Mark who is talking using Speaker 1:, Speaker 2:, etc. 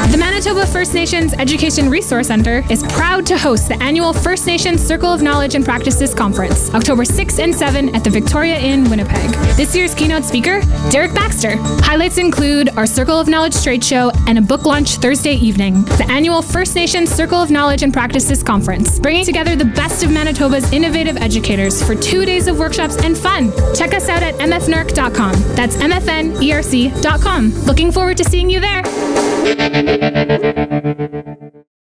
Speaker 1: The Manitoba First Nations Education Resource Centre is proud to host the annual First Nations Circle of Knowledge and Practices Conference, October 6 and 7 at the Victoria Inn, Winnipeg. This year's keynote speaker, Derek Baxter. Highlights include our Circle of Knowledge trade show and a book launch Thursday evening. The annual First Nations Circle of Knowledge and Practices Conference, bringing together the best of Manitoba's innovative educators for 2 days of workshops and fun. Check us out at mfnerc.com. That's mfnerc.com. Looking forward to seeing you there.